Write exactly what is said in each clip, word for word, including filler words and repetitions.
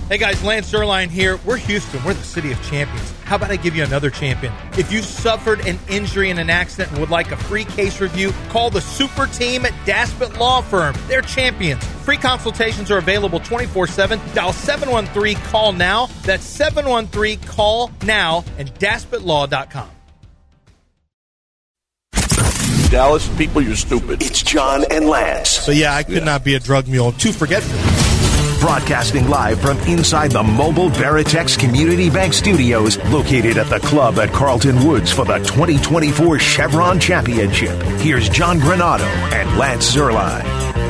Hey guys, Lance Zierlein here. We're Houston. We're the city of champions. How about I give you another champion? If you suffered an injury in an accident and would like a free case review, call the super team at Daspit Law Firm. They're champions. Free consultations are available twenty-four seven. Dial seven one three, call now. That's seven one three, call now and daspit law dot com. Dallas people, you're stupid. It's John and Lance. So yeah, I could yeah. not be a drug mule. Too forgetful. Broadcasting live from inside the mobile Veritex Community Bank Studios, located at the club at Carlton Woods for the twenty twenty-four Chevron Championship. Here's John Granado and Lance Zierlein.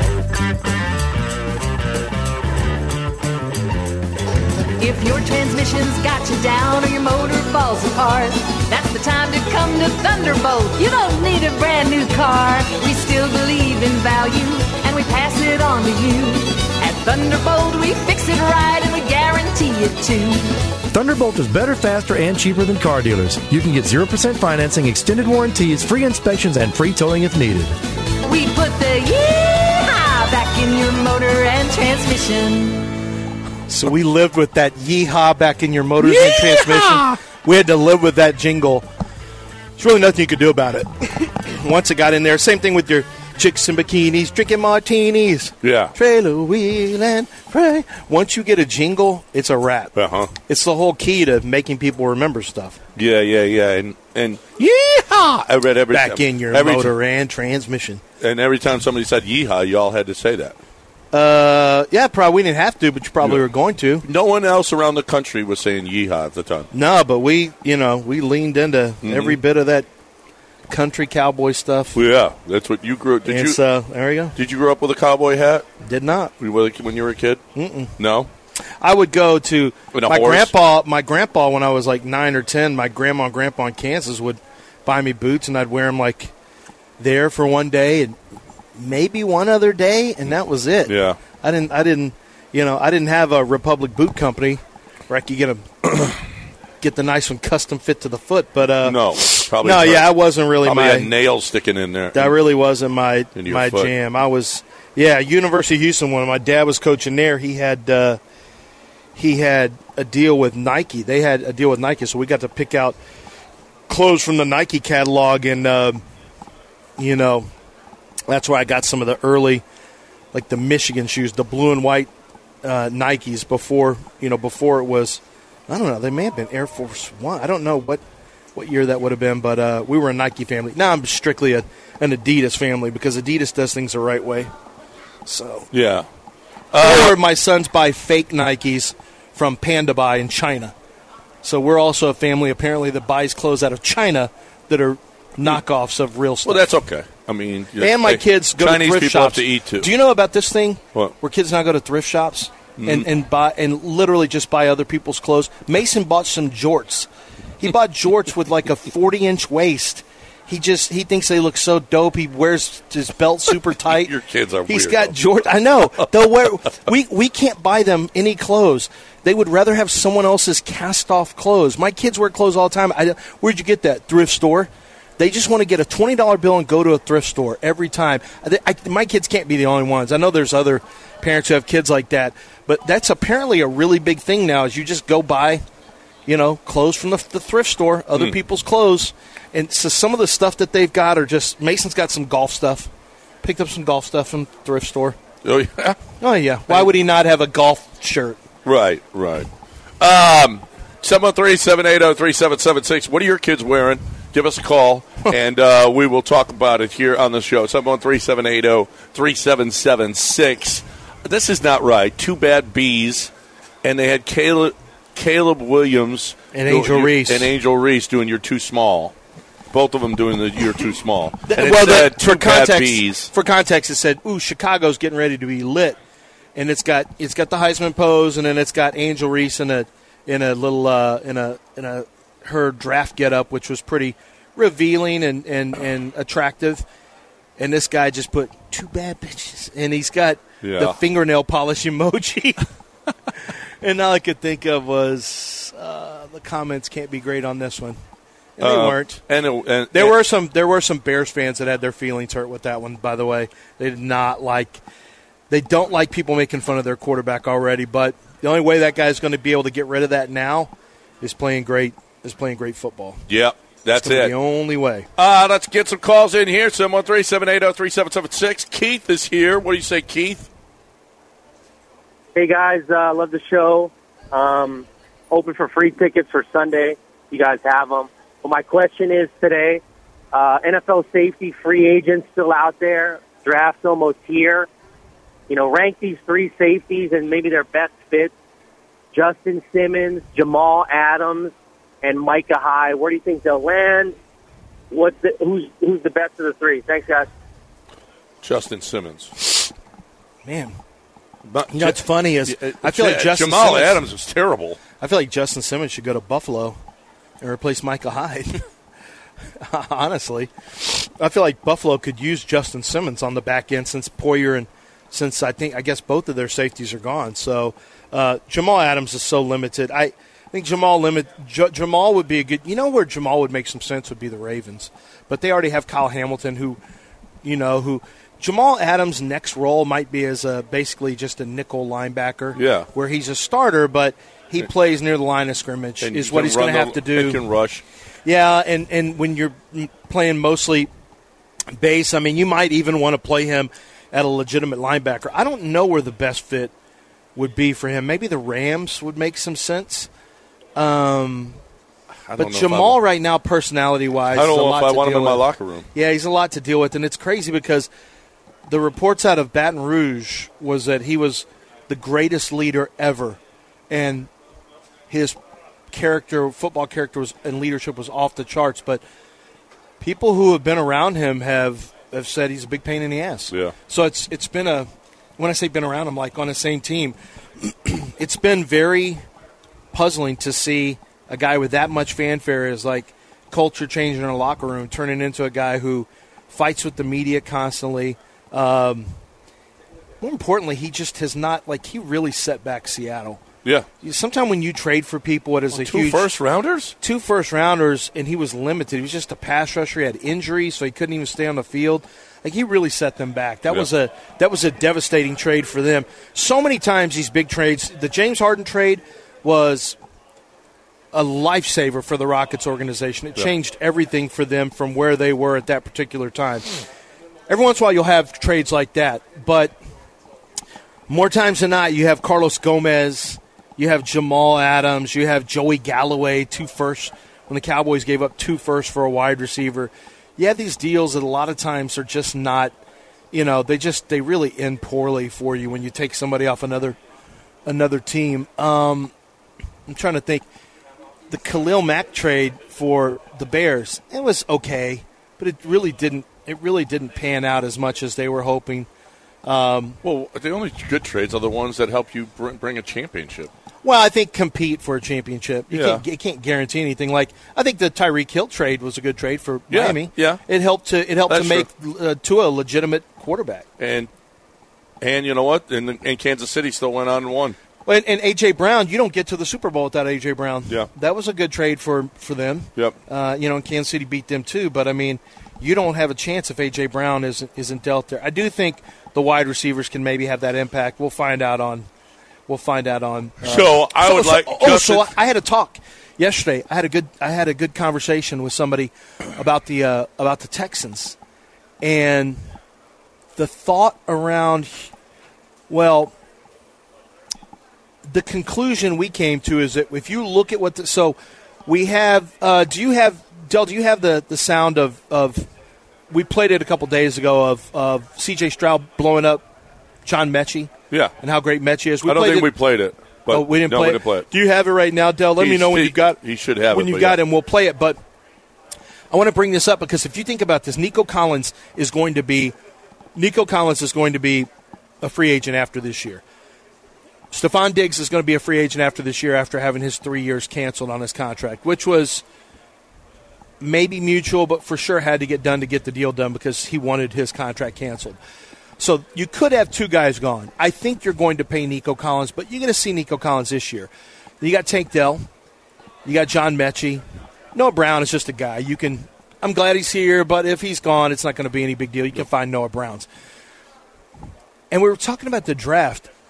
If your transmission's got you down or your motor falls apart, that's the time to come to Thunderbolt. You don't need a brand new car. We still believe in value, and we pass it on to you. At Thunderbolt, we fix it right, and we guarantee it too. Thunderbolt is better, faster, and cheaper than car dealers. You can get zero percent financing, extended warranties, free inspections, and free towing if needed. We put the yeehaw back in your motor and transmission. So we lived with that yeehaw back in your motors Yeehaw! and transmission. We had to live with that jingle. There's really nothing you could do about it. Once it got in there, same thing with your chicks in bikinis, drinking martinis. Yeah. Trailer wheel and pray. Once you get a jingle, it's a wrap. Uh-huh. It's the whole key to making people remember stuff. Yeah, yeah, yeah. And, and yeehaw! I read every Back time. in your every motor t- and transmission. And every time somebody said yeehaw, you all had to say that. Uh, yeah, probably we didn't have to, but you probably Yeah. were going to. No one else around the country was saying yeehaw at the time. No, but we, you know, we leaned into Mm-hmm. every bit of that country cowboy stuff. Well, yeah, that's what you grew up. Did and you? so, there you go. Did you grow up with a cowboy hat? Did not. When you were a kid? Mm-mm. No. I would go to With a my horse? grandpa. My grandpa, when I was like nine or ten, my grandma and grandpa in Kansas would buy me boots, and I'd wear them like there for one day and maybe one other day, and that was it. Yeah. I didn't. I didn't. You know, I didn't have a Republic Boot Company where I could get a get the nice one custom fit to the foot. But uh, No. Probably. no, not. yeah, I wasn't really Probably my. had nails sticking in there. That really wasn't my In your my foot. jam. I was, yeah, University of Houston. When my dad was coaching there, he had uh, he had a deal with Nike. They had a deal with Nike, so we got to pick out clothes from the Nike catalog, and uh, you know, that's where I got some of the early, like the Michigan shoes, the blue and white uh, Nikes. Before you know, before it was, I don't know. They may have been Air Force One. I don't know what. What year that would have been, but uh, we were a Nike family. Now I'm strictly a, an Adidas family because Adidas does things the right way. So Yeah. or my sons buy fake Nikes from Panda Buy in China. So we're also a family apparently that buys clothes out of China that are knockoffs of real stuff. Well, that's okay. I mean, you know, and my they- kids go Chinese to thrift people shops. have to eat too. Do you know about this thing? What? Where kids now go to thrift shops and, and buy and literally just buy other people's clothes. Mason bought some jorts. He bought jorts with like a forty-inch waist. He just he thinks they look so dope. He wears his belt super tight. Your kids are He's weird, got though. jorts. I know. They'll wear. We we can't buy them any clothes. They would rather have someone else's cast-off clothes. My kids wear clothes all the time. I, where'd you get that? Thrift store. They just want to get a twenty dollar bill and go to a thrift store every time. I, I, my kids can't be the only ones. I know there's other parents who have kids like that, but that's apparently a really big thing now. Is you just go buy. You know, clothes from the, the thrift store, other Mm. people's clothes. And so some of the stuff that they've got are just, Mason's got some golf stuff. Picked up some golf stuff from the thrift store. Oh, yeah. Oh, yeah. Why would he not have a golf shirt? Right, right. Um, seven one three, seven eight zero, three seven seven six. What are your kids wearing? Give us a call, and uh, we will talk about it here on the show. seven one three, seven eight zero, three seven seven six. This is not right. Two bad B's, and they had Caleb... Caleb Williams And Angel do, Reese. and Angel Reese doing You're Too Small. Both of them doing the You're Too Small. And it well, said that, two for bad context, B's. for context, it said, "Ooh, Chicago's getting ready to be lit," and it's got it's got the Heisman pose, and then it's got Angel Reese in a in a little uh, in a in a her draft getup, which was pretty revealing and, and, and attractive. And this guy just put two bad bitches, and he's got Yeah. the fingernail polish emoji. And all I could think of was uh, the comments can't be great on this one, and they Uh, weren't. And, it, and There and, were some there were some Bears fans that had their feelings hurt with that one, by the way. They did not like they don't like people making fun of their quarterback already, but The only way that guy's going to be able to get rid of that now is playing great is playing great football. Yep, that's it. The only way. Uh, let's get some calls in here. seven one three, seven eight zero, three seven seven six. Keith is here. What do you say, Keith? Hey, guys. Uh, love the show. Um, open for free tickets for Sunday. You guys have them. Well, my question is today, uh, N F L safety free agents still out there. Draft's almost here. You know, rank these three safeties and maybe their best fits. Justin Simmons, Jamal Adams, and Micah Hyde. Where do you think they'll land? What's the, who's who's the best of the three? Thanks, guys. Justin Simmons. Man. But, you know, what's funny is uh, I feel like Justin Jamal Simmons, Adams was terrible. I feel like Justin Simmons should go to Buffalo and replace Micah Hyde. Honestly. I feel like Buffalo could use Justin Simmons on the back end since Poyer and since I think I guess both of their safeties are gone. So uh, Jamal Adams is so limited. I think Jamal limit J- Jamal would be a good. You know where Jamal would make some sense would be the Ravens, but they already have Kyle Hamilton, who, you know, who Jamal Adams' next role might be as a basically just a nickel linebacker. Yeah, where he's a starter, but he plays near the line of scrimmage and is what he's going to have to do. He can rush. Yeah, and and when you're playing mostly base, I mean, you might even want to play him at a legitimate linebacker. I don't know where the best fit would be for him. Maybe the Rams would make some sense. Um, I don't but know Jamal right now, personality-wise, I don't is a know lot if I to want him deal in my with. locker room. Yeah, he's a lot to deal with, and it's crazy because the reports out of Baton Rouge was that he was the greatest leader ever, and his character, football character was, and leadership was off the charts. But people who have been around him have have said he's a big pain in the ass. Yeah. So it's it's been a when I say been around, I'm like on the same team. It's been very puzzling to see a guy with that much fanfare is like culture changing in a locker room, turning into a guy who fights with the media constantly. Um, more importantly, he just has not like he really set back Seattle. Yeah. Sometimes when you trade for people, it is well, a two huge first rounders. Two first rounders, and he was limited. He was just a pass rusher. He had injuries, so he couldn't even stay on the field. Like he really set them back. That yeah. was a that was a devastating trade for them. So many times these big trades. The James Harden trade was a lifesaver for the Rockets organization. It yeah. changed everything for them from where they were at that particular time. Every once in a while, you'll have trades like that, but more times than not, you have Carlos Gomez. You have Jamal Adams. You have Joey Galloway, two firsts, when the Cowboys gave up two firsts for a wide receiver. You have these deals that a lot of times are just not, you know, they just they really end poorly for you when you take somebody off another another team. Um, I'm trying to think. The Khalil Mack trade for the Bears, it was okay, but it really didn't it really didn't pan out as much as they were hoping. Um, well, the only good trades are the ones that help you bring, bring a championship. Well, I think compete for a championship. You, yeah. can't, you can't guarantee anything. Like I think the Tyreek Hill trade was a good trade for yeah. Miami. Yeah, it helped to it helped That's to make uh, Tua a legitimate quarterback. And and you know what? And, and Kansas City still went on and won. And, and A J. Brown, you don't get to the Super Bowl without A J. Brown. Yeah, that was a good trade for for them. Yep. Uh, you know, and Kansas City beat them too. But I mean, you don't have a chance if A J. Brown isn't isn't dealt there. I do think the wide receivers can maybe have that impact. We'll find out on. We'll find out on. Uh, so I would so, like. So, oh, so I had a talk yesterday. I had a good. I had a good conversation with somebody about the uh, about the Texans, and the thought around. Well, the conclusion we came to is that if you look at what the so we have. Uh, do you have Del? Do you have the, the sound of of? We played it a couple days ago of of C J Stroud blowing up John Mechie. Yeah, and how great Mechie is. We I don't think it. we played it. But oh, we didn't, no, play, we didn't it. play it. Do you have it right now, Del? Let He's, me know when he, you've got. He should have when it. you got yeah. him. We'll play it. But I want to bring this up because if you think about this, Nico Collins is going to be Nico Collins is going to be a free agent after this year. Stephon Diggs is going to be a free agent after this year after having his three years canceled on his contract, which was maybe mutual, but for sure had to get done to get the deal done because he wanted his contract canceled. So you could have two guys gone. I think you're going to pay Nico Collins, but you're going to see Nico Collins this year. You got Tank Dell. You got John Mechie. Noah Brown is just a guy. You can. I'm glad he's here, but if he's gone, it's not going to be any big deal. You can find Noah Browns. And we were talking about the draft.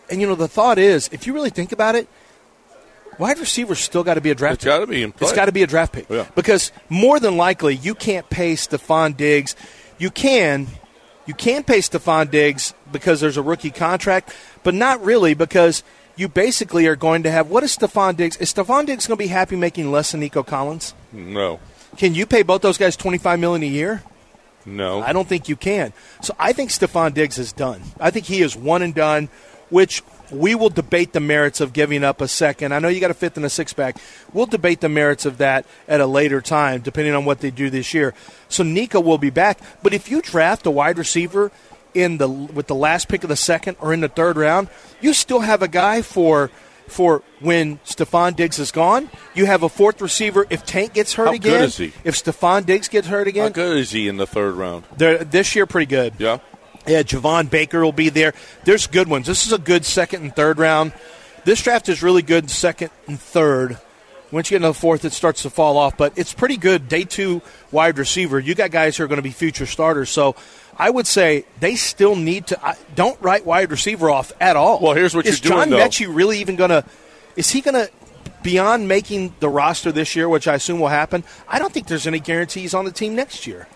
and, you know, the thought is, if you really think about it, wide receiver's still got to be a draft It's pick. got to be in play. It's got to be a draft pick. Yeah. Because more than likely, you can't pay Stephon Diggs. You can. You can pay Stephon Diggs because there's a rookie contract, but not really because you basically are going to have – what is Stephon Diggs? Is Stephon Diggs going to be happy making less than Nico Collins? No. Can you pay both those guys twenty-five million dollars a year? No. I don't think you can. So I think Stephon Diggs is done. I think he is one and done, which we will debate the merits of giving up a second. I know you got a fifth and a sixth back. We'll debate the merits of that at a later time, depending on what they do this year. So Nico will be back. But if you draft a wide receiver in the with the last pick of the second or in the third round, you still have a guy for for when Stephon Diggs is gone. You have a fourth receiver if Tank gets hurt How again. good is he? If Stephon Diggs gets hurt How again. good is he in the third round? They're, this year, pretty good. Yeah. Yeah, Javon Baker will be there. There's good ones. This is a good second and third round. This draft is really good second and third. Once you get into the fourth, it starts to fall off. But it's pretty good day two wide receiver. You got guys who are going to be future starters. So I would say they still need to – don't write wide receiver off at all. Well, here's what is you're doing, John though. Mechie really even going to – is he going to – beyond making the roster this year, which I assume will happen, I don't think there's any guarantees on the team next year.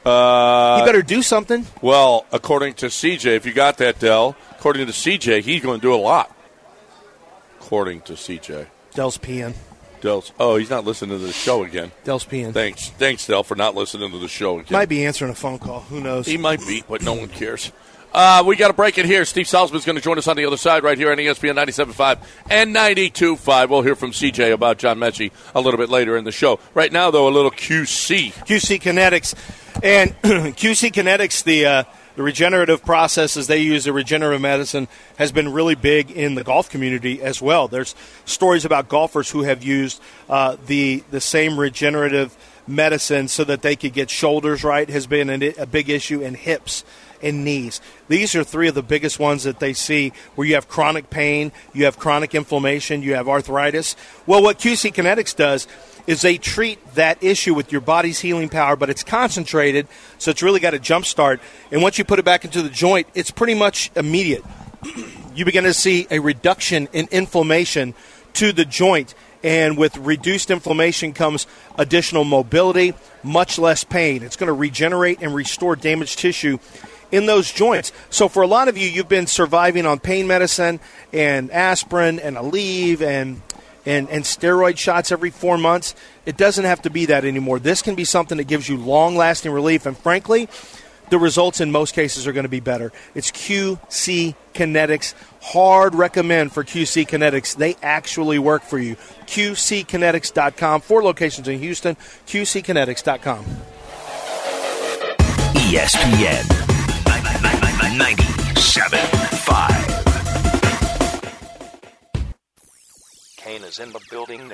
Uh, He better do something. Well, according to C J, if you got that, Dell, according to C J, he's going to do a lot. According to C J. Dell's peeing. Dell's, oh, he's not listening to the show again. Dell's peeing. Thanks. Thanks, Dell, for not listening to the show again. Might be answering a phone call. Who knows? He might be, but no one cares. Uh, we got to break it here. Steve Salzman's going to join us on the other side right here on E S P N ninety-seven point five and ninety-two point five. We'll hear from C J about John Mechie a little bit later in the show. Right now, though, a little Q C. Q C Kinetics. And Q C Kinetics, the uh, the regenerative processes they use, the regenerative medicine, has been really big in the golf community as well. There's stories about golfers who have used uh, the the same regenerative medicine so that they could get shoulders right, has been a, a big issue, and hips and knees. These are three of the biggest ones that they see where you have chronic pain, you have chronic inflammation, you have arthritis. Well, what Q C Kinetics does is they treat that issue with your body's healing power, but it's concentrated, so it's really got a jump start. And once you put it back into the joint, it's pretty much immediate. You begin to see a reduction in inflammation to the joint. And with reduced inflammation comes additional mobility, much less pain. It's going to regenerate and restore damaged tissue in those joints. So for a lot of you, you've been surviving on pain medicine and aspirin and Aleve and, and, and steroid shots every four months. It doesn't have to be that anymore. This can be something that gives you long-lasting relief. And frankly, the results in most cases are going to be better. It's Q C Kinetics. Hard recommend for Q C Kinetics. They actually work for you. Q C kinetics dot com. Four locations in Houston. Q C kinetics dot com. E S P N ninety-seven point five. Kane is in the building.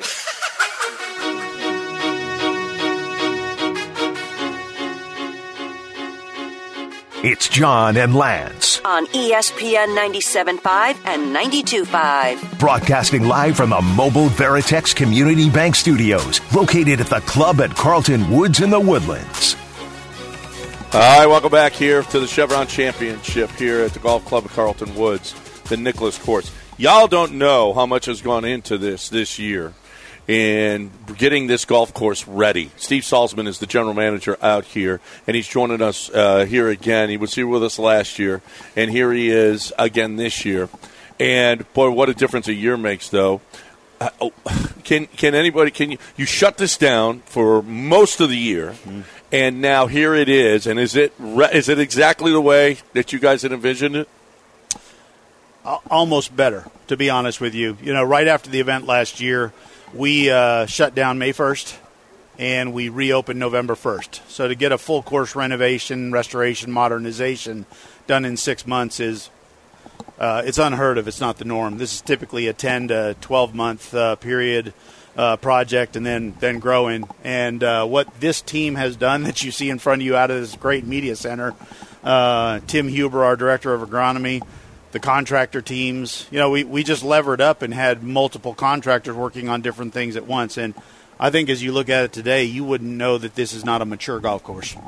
It's John and Lance, on E S P N ninety-seven point five and ninety-two point five. broadcasting live from the Mobile Veritex Community Bank Studios, located at the club at Carlton Woods in the Woodlands. All right, welcome back here to the Chevron Championship here at the Golf Club of Carlton Woods, the Nicholas Course. Y'all don't know how much has gone into this this year in getting this golf course ready. Steve Salzman is the general manager out here, and he's joining us uh, here again. He was here with us last year, and here he is again this year. And, boy, what a difference a year makes, though. Uh, oh, can can anybody, can you, you shut this down for most of the year, mm-hmm. and now here it is, and is it is it exactly the way that you guys had envisioned it? Almost better, to be honest with you. You know, right after the event last year, we uh, shut down May first, and we reopened November first. So to get a full course renovation, restoration, modernization done in six months is uh, it's unheard of. It's not the norm. This is typically a ten to twelve month uh, period uh, project, and then then growing. And uh, what this team has done that you see in front of you out of this great media center, uh, Tim Huber, our director of agronomy, the contractor teams, you know, we, we just levered up and had multiple contractors working on different things at once. And I think as you look at it today, you wouldn't know that this is not a mature golf course.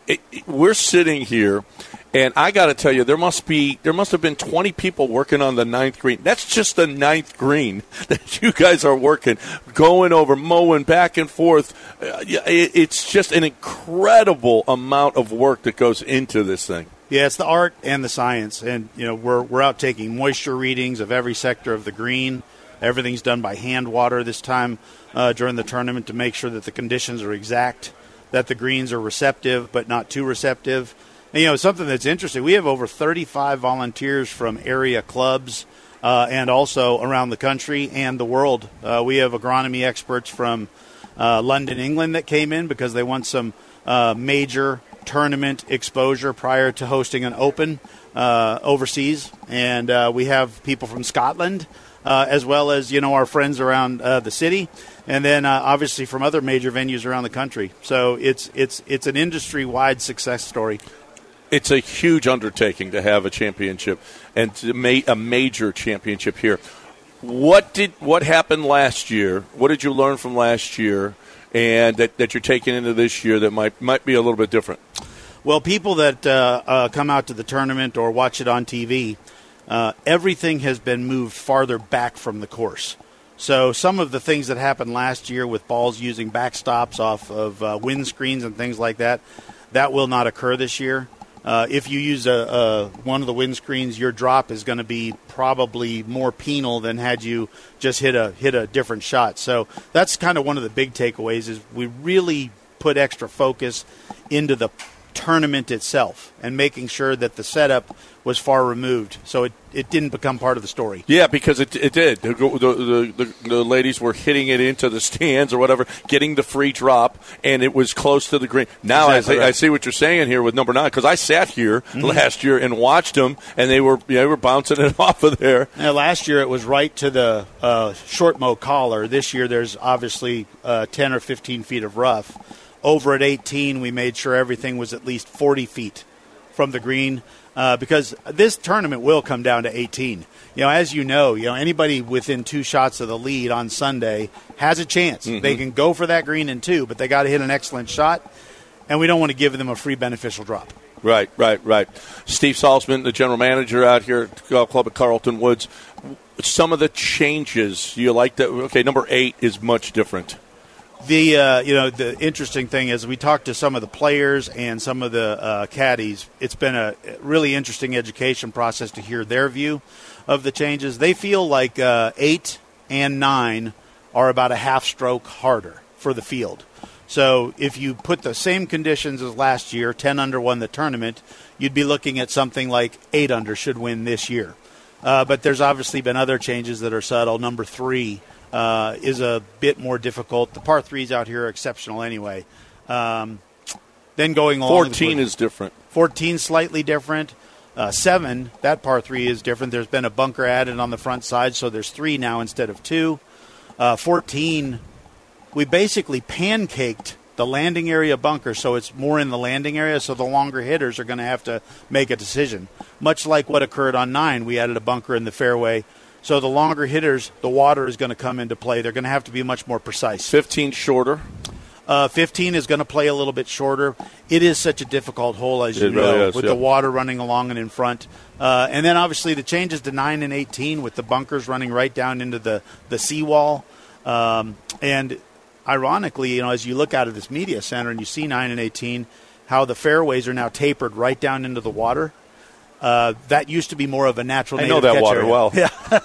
it, it, we're sitting here, and I got to tell you, there must be there must have been twenty people working on the ninth green. That's just the ninth green that you guys are working, going over, mowing back and forth. Uh, it, it's just an incredible amount of work that goes into this thing. Yeah, it's the art and the science, and you know we're we're out taking moisture readings of every sector of the green. Everything's done by hand water this time uh, during the tournament to make sure that the conditions are exact, that the greens are receptive but not too receptive. And, you know, something that's interesting, we have over thirty-five volunteers from area clubs uh, and also around the country and the world. Uh, we have agronomy experts from uh, London, England that came in because they want some uh, major tournament exposure prior to hosting an open uh, overseas. And uh, we have people from Scotland uh, as well as, you know, our friends around uh, the city. And then uh, obviously from other major venues around the country. So it's it's it's an industry-wide success story. It's a huge undertaking to have a championship and to make a major championship here. What did what happened last year? What did you learn from last year, and that, that you're taking into this year that might might be a little bit different? Well, people that uh, uh, come out to the tournament or watch it on T V, uh, everything has been moved farther back from the course. So some of the things that happened last year with balls using backstops off of uh, windscreens and things like that, that will not occur this year. Uh, if you use a, a one of the windscreens, your drop is going to be probably more penal than had you just hit a hit a different shot. So that's kind of one of the big takeaways is we really put extra focus into the tournament itself and making sure that the setup was far removed so it, it didn't become part of the story. Yeah, because it it did. The, the, the, the ladies were hitting it into the stands or whatever, getting the free drop, and it was close to the green. Now exactly I, see, right. I see what you're saying here with number nine, because I sat here mm-hmm. last year and watched them, and they were, you know, they were bouncing it off of there. Now, last year it was right to the uh, short mow collar. This year there's obviously uh, ten or fifteen feet of rough. Over at eighteen, we made sure everything was at least forty feet from the green uh, because this tournament will come down to eighteen. You know, as you know, you know anybody within two shots of the lead on Sunday has a chance. Mm-hmm. They can go for that green in two, but they got to hit an excellent shot, and we don't want to give them a free beneficial drop. Right, right, right. Steve Salzman, the general manager out here at the Golf Club at Carlton Woods. Some of the changes you like that? Okay, number eight is much different. The uh, you know the interesting thing is we talked to some of the players and some of the uh, caddies. It's been a really interesting education process to hear their view of the changes. They feel like uh, eight and nine are about a half stroke harder for the field. So if you put the same conditions as last year, ten under won the tournament, you'd be looking at something like eight under should win this year. Uh, but there's obviously been other changes that are subtle. Number three Uh, is a bit more difficult. The par threes out here are exceptional anyway. Um, then going along, fourteen is different. fourteen slightly different. Uh, seven, that par three is different. There's been a bunker added on the front side, so there's three now instead of two. Uh, fourteen, we basically pancaked the landing area bunker, so it's more in the landing area, so the longer hitters are going to have to make a decision. Much like what occurred on nine, we added a bunker in the fairway. So the longer hitters, the water is going to come into play. They're going to have to be much more precise. fifteen shorter? Uh, fifteen is going to play a little bit shorter. It is such a difficult hole, as you it know, really is, with yeah. the water running along and in front. Uh, and then, obviously, the changes to nine and eighteen with the bunkers running right down into the, the seawall. Um, and, ironically, you know, as you look out of this media center and you see nine and eighteen, how the fairways are now tapered right down into the water. Uh, that used to be more of a natural. I know that water area. well. Yeah,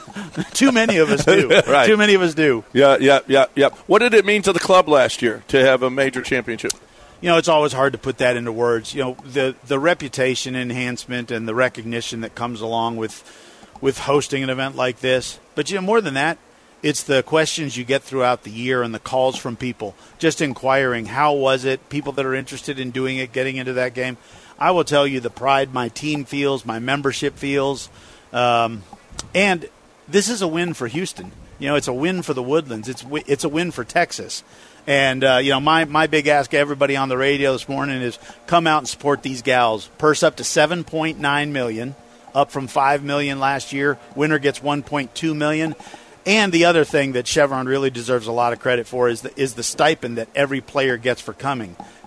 too many of us do. Right. Too many of us do. Yeah, yeah, yeah, yeah. What did it mean to the club last year to have a major championship? You know, it's always hard to put that into words. You know, the the reputation enhancement and the recognition that comes along with with hosting an event like this. But you know, more than that, it's the questions you get throughout the year and the calls from people just inquiring how was it. People that are interested in doing it, getting into that game. I will tell you the pride my team feels, my membership feels, um, and this is a win for Houston. You know, it's a win for the Woodlands. It's it's a win for Texas. And, uh, you know, my, my big ask to everybody on the radio this morning is come out and support these gals. Purse up to seven point nine million dollars, up from five million dollars last year. Winner gets one point two million dollars. And the other thing that Chevron really deserves a lot of credit for is the, is the stipend that every player gets for coming.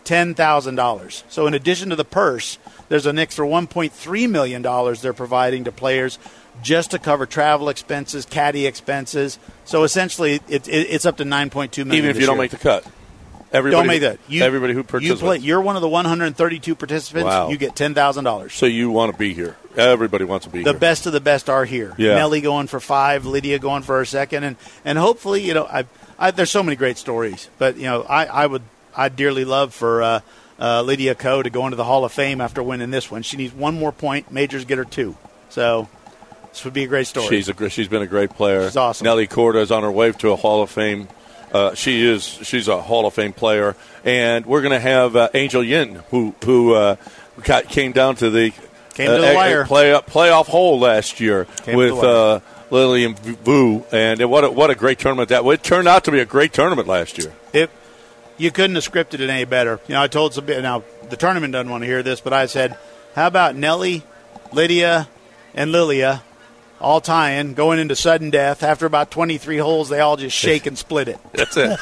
ten thousand dollars. So in addition to the purse, there's an extra one point three million dollars they're providing to players just to cover travel expenses, caddy expenses. So essentially, it, it, it's up to nine point two million dollars. Even if you don't year. make the cut. Everybody don't make that. You, everybody who participates. You play, you're one of the one hundred thirty-two participants. Wow. You get ten thousand dollars. So you want to be here. Everybody wants to be the here. The best of the best are here. Yeah. Nelly going for five, Lydia going for her second, and, and hopefully, you know, I, I, there's so many great stories. But you know, I, I would I dearly love for uh, uh, Lydia Ko to go into the Hall of Fame after winning this one. She needs one more point. Majors get her two. So this would be a great story. She's a she's been a great player. She's awesome. Nelly Corda is on her way to a Hall of Fame. Uh, she is she's a Hall of Fame player, and we're going to have uh, Angel Yin, who who uh, got, came down to the came to the uh, wire play, playoff hole last year came with uh, Lillian Vu, and what a, what a great tournament that it turned out to be a great tournament last year. It you couldn't have scripted it any better. You know, I told some now the tournament doesn't want to hear this, but I said, how about Nelly, Lydia, and Lilia? All tying, going into sudden death. After about twenty-three holes, they all just shake and split it. That's it.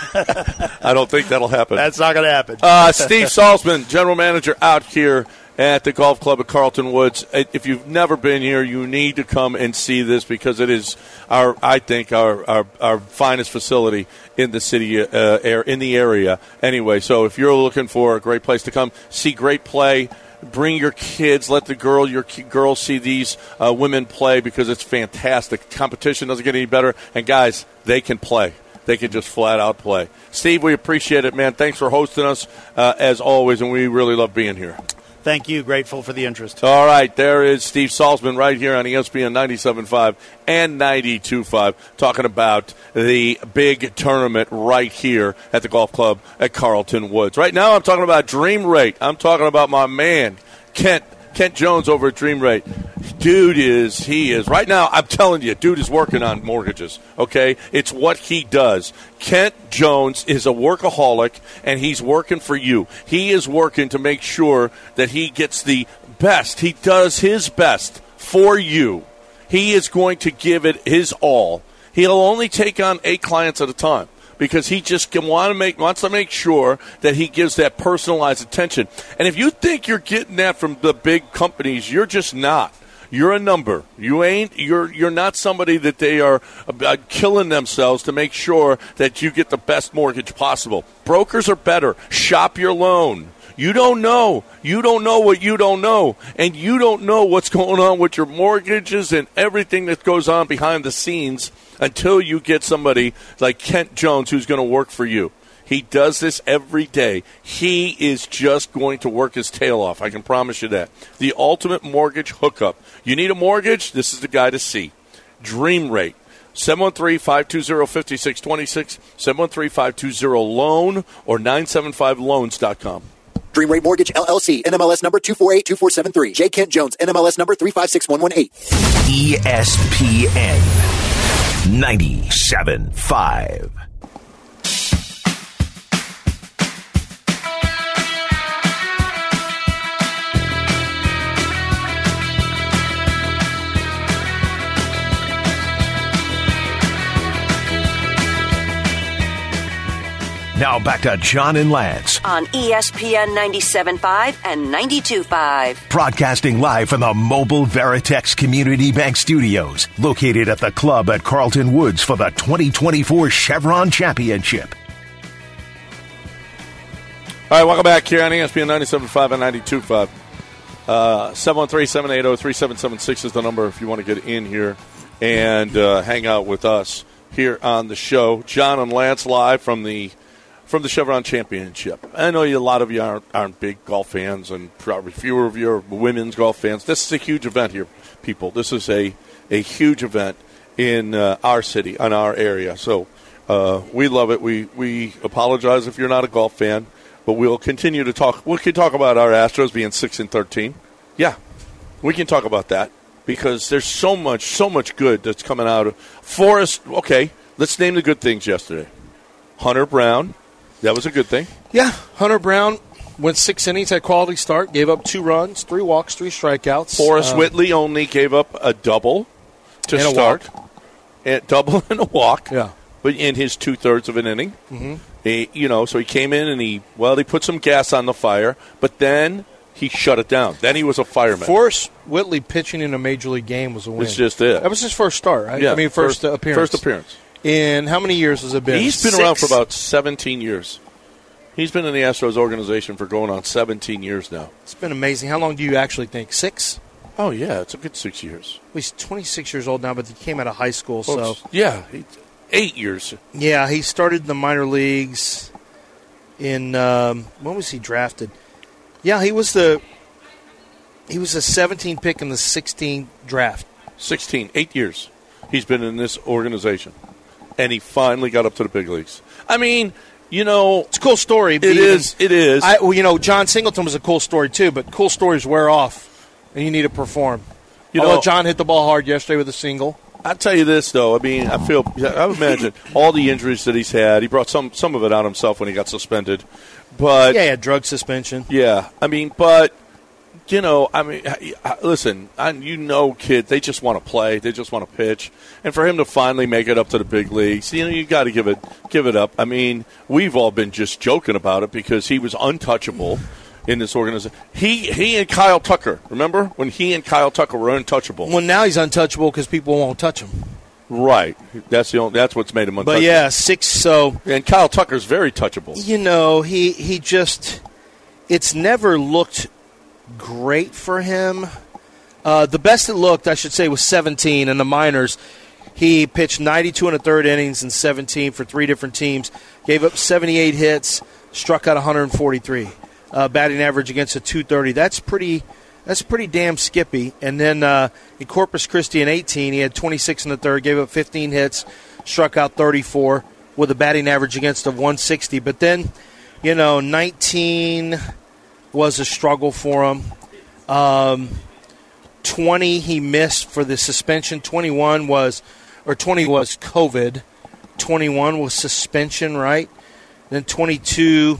I don't think that'll happen. That's not going to happen. uh, Steve Salzman, general manager out here at the golf club at Carlton Woods. If you've never been here, you need to come and see this because it is our, I think, our our, our finest facility in the city, uh, air in the area. Anyway, so if you're looking for a great place to come, see great play. Bring your kids. Let the girl, your girls see these uh, women play because it's fantastic. Competition doesn't get any better. And, guys, they can play. They can just flat out play. Steve, we appreciate it, man. Thanks for hosting us, uh, as always, and we really love being here. Thank you. Grateful for the interest. All right. There is Steve Salzman right here on E S P N ninety-seven point five and ninety-two point five talking about the big tournament right here at the golf club at Carlton Woods. Right now I'm talking about Dream Rate. I'm talking about my man, Kent Kent Jones over at Dream Rate. Dude is, he is, right now, I'm telling you, dude is working on mortgages, okay? It's what he does. Kent Jones is a workaholic, and he's working for you. He is working to make sure that he gets the best. He does his best for you. He is going to give it his all. He'll only take on eight clients at a time, because he just can want to make wants to make sure that he gives that personalized attention. And if you think you're getting that from the big companies, you're just not. You're a number. You ain't. You're you're not somebody that they are uh, killing themselves to make sure that you get the best mortgage possible. Brokers are better. Shop your loan. You don't know. You don't know what you don't know. And you don't know what's going on with your mortgages and everything that goes on behind the scenes until you get somebody like Kent Jones who's going to work for you. He does this every day. He is just going to work his tail off. I can promise you that. The ultimate mortgage hookup. You need a mortgage? This is the guy to see. Dream Rate. seven one three, five two zero, five six two six, seven one three, five two zero, loan, or nine seven five loans dot com. Dream Rate Mortgage, L L C, N M L S number two four eight two four seven three. J. Kent Jones, N M L S number three five six one one eight. E S P N ninety-seven point five. Now back to John and Lance on E S P N ninety-seven point five and ninety-two point five. Broadcasting live from the Mobile Veritex Community Bank Studios, located at the club at Carlton Woods for the twenty twenty-four Chevron Championship. All right, welcome back here on E S P N ninety-seven point five and ninety-two point five. Uh, seven one three, seven eight zero, three seven seven six is the number if you want to get in here and uh, hang out with us here on the show. John and Lance live from the From the Chevron Championship. I know you, a lot of you aren't, aren't big golf fans, and probably fewer of you are women's golf fans. This is a huge event here, people. This is a, a huge event in uh, our city, in our area. So uh, we love it. We we apologize if you're not a golf fan, but we'll continue to talk. We can talk about our Astros being six and thirteen. Yeah, we can talk about that because there's so much, so much good that's coming out of Forrest. Okay, let's name the good things yesterday. Hunter Brown. That was a good thing. Yeah, Hunter Brown went six innings, had a quality start, gave up two runs, three walks, three strikeouts. Forrest um, Whitley only gave up a double to and a start. walk. A double and a walk. Yeah. but in his two thirds of an inning. Mhm. He, you know, so he came in and he well, he put some gas on the fire, but then he shut it down. Then he was a fireman. Forrest Whitley pitching in a major league game was a win. That's just it. That was his first start, right? Yeah, I mean, first, first- uh, appearance. first appearance. In how many years has it been? He's been Six? around for about seventeen years. He's been in the Astros organization for going on seventeen years now. It's been amazing. How long do you actually think? Six? Oh, yeah, it's a good six years. Well, he's twenty-six years old now, but he came out of high school, so. Well, yeah, he- eight years. Yeah, he started in the minor leagues in, um, when was he drafted? Yeah, he was the, he was a seventeen pick in the sixteen draft. sixteen, eight years he's been in this organization. And he finally got up to the big leagues. I mean, you know. It's a cool story. It is. It is. I, well, you know, John Singleton was a cool story, too, but cool stories wear off, and you need to perform. You Although know- John hit the ball hard yesterday with a single. I'll tell you this, though. I mean, I feel, I would imagine all the injuries that he's had, he brought some, some of it on himself when he got suspended. But, Yeah, he had drug suspension. yeah, I mean, but, you know, I mean, I- I- listen, I, you know, kid, they just want to play. They just want to pitch. And for him to finally make it up to the big leagues, you know, you got to give it, give it up. I mean, we've all been just joking about it because he was untouchable in this organization. He, he and Kyle Tucker, remember? When he and Kyle Tucker were untouchable. Well, now he's untouchable because people won't touch him. Right. That's the only, that's what's made him untouchable. But, yeah, six, so. And Kyle Tucker's very touchable. You know, he, he just, it's never looked great for him. Uh, the best it looked, I should say, was seventeen in the minors. He pitched ninety-two and a third innings in seventeen for three different teams, gave up seventy-eight hits, struck out one hundred forty-three. Uh, batting average against a two thirty. That's pretty that's pretty damn skippy. And then uh, in Corpus Christi in eighteen, he had twenty-six and a third, gave up fifteen hits, struck out thirty-four with a batting average against of one sixty. But then, you know, nineteen was a struggle for him. Um, twenty he missed for the suspension. twenty-one was, or twenty was COVID. twenty-one was suspension, right? Then twenty-two,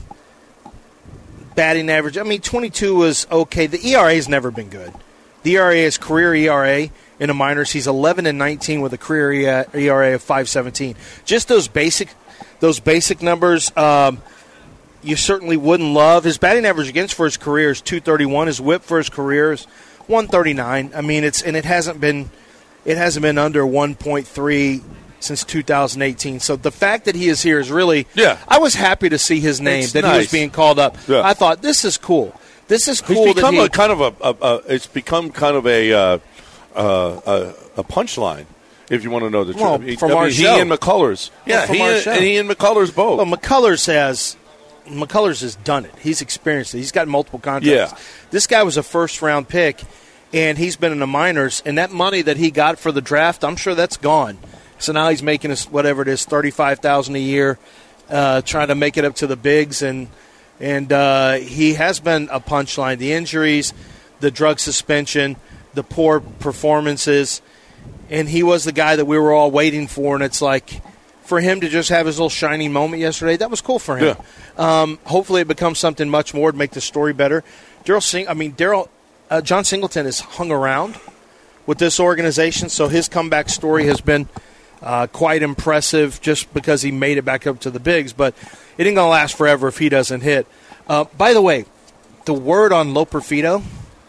batting average. I mean, twenty-two was okay. The E R A has never been good. The E R A is career E R A in the minors. He's eleven and nineteen with a career E R A of five seventeen. Just those basic, those basic numbers. Um, you certainly wouldn't love. His batting average against for his career is two thirty-one. His whip for his career is one thirty-nine. I mean, it's and it hasn't been, it hasn't been under one point three since two thousand eighteen. So the fact that he is here is really, yeah. I was happy to see his name, It's that he was nice. being called up. Yeah. I thought this is cool. This is cool. He's become that he, a kind of a, a, a it's become kind of a uh, uh, a, a punchline. If you want to know the Well, truth, from I mean, our he show. and McCullers, Well, yeah, from he our and, show. and he and McCullers both. Well, McCullers has McCullers has done it. He's experienced it. He's got multiple contracts. Yeah. This guy was a first round pick, and he's been in the minors. And that money that he got for the draft, I'm sure that's gone. So now he's making us whatever it is, thirty five thousand a year, uh, trying to make it up to the bigs, and and uh, he has been a punchline. The injuries, the drug suspension, the poor performances, and he was the guy that we were all waiting for. And it's like, for him to just have his little shining moment yesterday, that was cool for him. Yeah. Um, hopefully, it becomes something much more to make the story better. Daryl Sing, I mean, Daryl, uh, John Singleton has hung around with this organization, so his comeback story has been uh, quite impressive, just because he made it back up to the bigs. But it ain't gonna last forever if he doesn't hit. Uh, by the way, the word on Loperfido,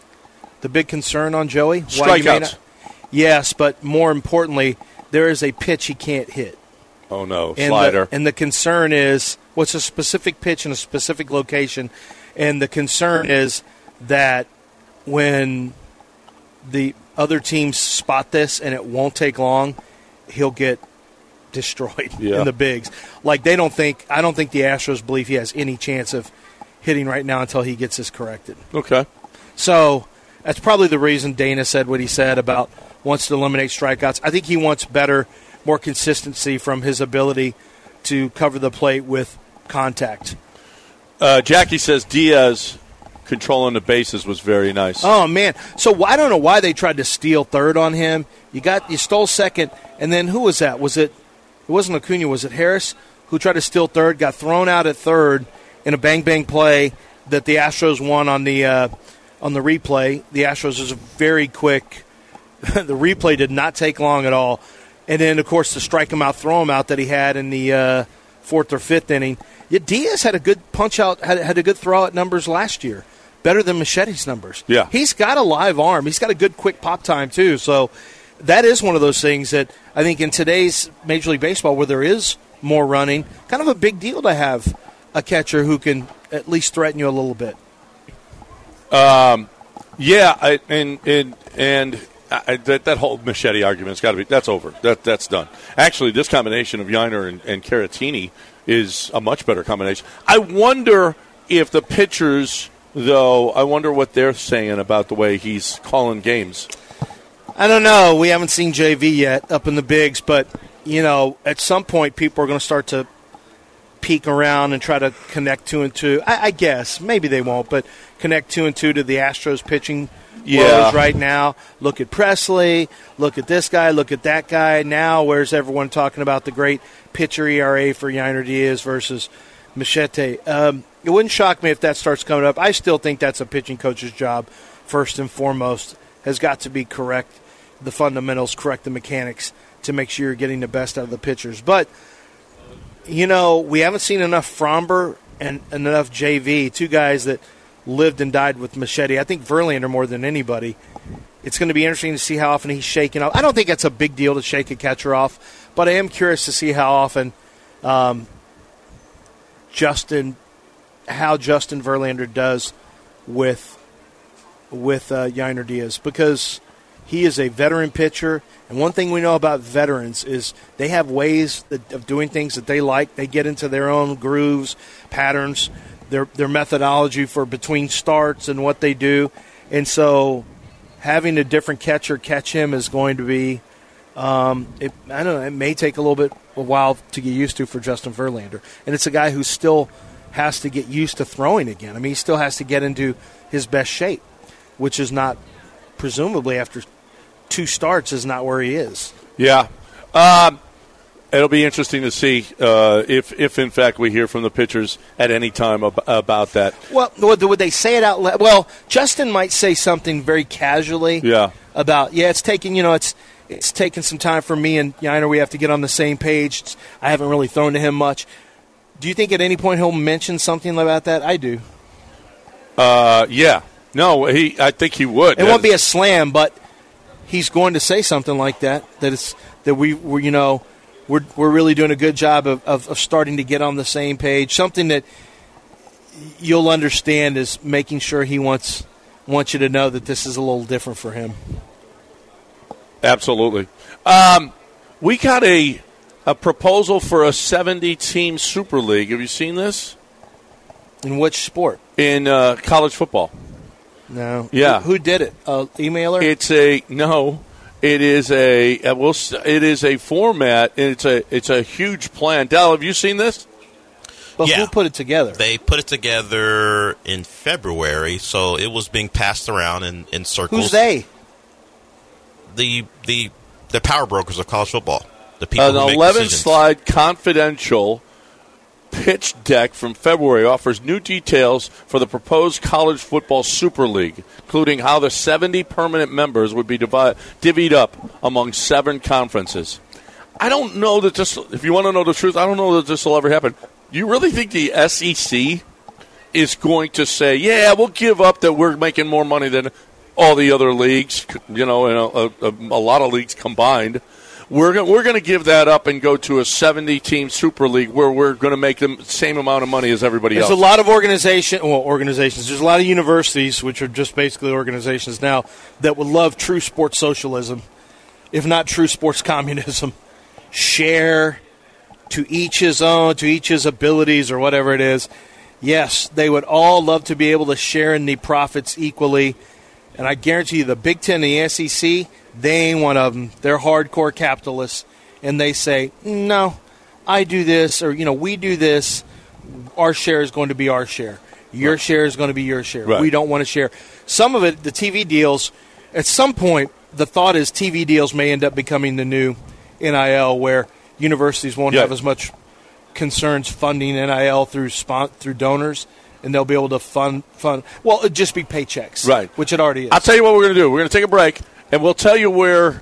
the big concern on Joey, why he may Strikeouts. not- yes, but more importantly, there is a pitch he can't hit. Oh no, And slider. The, and the concern is, what's a specific pitch in a specific location, and the concern is that when the other teams spot this and it won't take long, he'll get destroyed Yeah. in the bigs. Like they don't think, I don't think the Astros believe he has any chance of hitting right now until he gets this corrected. Okay. So that's probably the reason Dana said what he said about wants to eliminate strikeouts. I think he wants better, more consistency from his ability to cover the plate with contact. Uh, Jackie says Diaz controlling the bases was very nice. Oh man! So I don't know why they tried to steal third on him. You got you stole second, and then who was that? Was it? It wasn't Acuna. Was it Harris who tried to steal third? Got thrown out at third in a bang bang play that the Astros won on the uh, on the replay. The Astros was very quick. The replay did not take long at all. And then, of course, the strike him out, throw him out that he had in the uh, fourth or fifth inning. Yeah, Diaz had a good punch-out, had, had a good throw-out numbers last year, better than Machete's numbers. Yeah. He's got a live arm. He's got a good quick pop time, too. So that is one of those things that I think in today's Major League Baseball where there is more running, kind of a big deal to have a catcher who can at least threaten you a little bit. Um, yeah, I, and and and I, that that whole Machete argument's got to be that's over. That that's done. Actually, this combination of Yiner and, and Caratini is a much better combination. I wonder if the pitchers, though, I wonder what they're saying about the way he's calling games. I don't know. We haven't seen J V yet up in the bigs, but you know, at some point, people are going to start to peek around and try to connect two and two. I, I guess maybe they won't, but connect two and two to the Astros pitching yeah. woes right now. Look at Presley. Look at this guy. Look at that guy. Now, where's everyone talking about the great pitcher E R A for Yiner Diaz versus Machete? Um, it wouldn't shock me if that starts coming up. I still think that's a pitching coach's job, first and foremost, has got to be correct the fundamentals, correct the mechanics to make sure you're getting the best out of the pitchers. But, you know, we haven't seen enough Fromber and, and enough J V, two guys that lived and died with Machete. I think Verlander more than anybody. It's going to be interesting to see how often he's shaking off. I don't think it's a big deal to shake a catcher off, but I am curious to see how often um, Justin, how Justin Verlander does with with uh, Yiner Diaz, because he is a veteran pitcher, and one thing we know about veterans is they have ways that, of doing things that they like. They get into their own grooves, patterns, their their methodology for between starts and what they do. And so having a different catcher catch him is going to be, um, it, I don't know, it may take a little bit a while to get used to for Justin Verlander. And it's a guy who still has to get used to throwing again. I mean, he still has to get into his best shape, which is not, presumably after two starts, is not where he is. Yeah. Um, it'll be interesting to see uh, if, if, in fact, we hear from the pitchers at any time ab- about that. Well, would they say it out loud? Well, Justin might say something very casually yeah. about, yeah, it's taking, you know, it's it's taking some time for me and Yiner. We have to get on the same page. It's, I haven't really thrown to him much. Do you think at any point he'll mention something about that? I do. Uh, yeah. No, he. I think he would. It won't be a slam, but he's going to say something like that. That it's that we, we you know, we're we're really doing a good job of, of, of starting to get on the same page. Something that you'll understand is making sure he wants wants you to know that this is a little different for him. Absolutely. Um, we got a a proposal for a seventy-team Super League. Have you seen this? In which sport? In uh, college football. No. Yeah. Who, who did it? Uh, emailer? It's a no. It is a uh, well. It is a format. And it's a it's a huge plan. Dal, have you seen this? But yeah. who put it together? They put it together in February, so it was being passed around in, in circles. Who's they? The the the power brokers of college football. The people An who make eleven decisions. slide confidential pitch deck from February offers new details for the proposed college football Super League, including how the seventy permanent members would be divide, divvied up among seven conferences. I don't know that this, if you want to know the truth, I don't know that this will ever happen. Do you really think the S E C is going to say, yeah, we'll give up that we're making more money than all the other leagues, you know, and a, a, a lot of leagues combined? We're going we're going to give that up and go to a seventy-team Super League where we're going to make the same amount of money as everybody There's else. There's a lot of organization, well, organizations. There's a lot of universities, which are just basically organizations now, that would love true sports socialism, if not true sports communism. Share to each his own, to each his abilities, or whatever it is. Yes, they would all love to be able to share in the profits equally. And I guarantee you the Big Ten and the S E C, they ain't one of them. They're hardcore capitalists. And they say, no, I do this, or, you know, we do this. Our share is going to be our share. Your right. share is going to be your share. Right. We don't want to share. Some of it, the T V deals, at some point, the thought is T V deals may end up becoming the new N I L, where universities won't yeah. have as much concerns funding N I L through spon- through donors. And they'll be able to fund, fund. Well, it'd just be paychecks. Right. Which it already is. I'll tell you what we're going to do. We're going to take a break, and we'll tell you where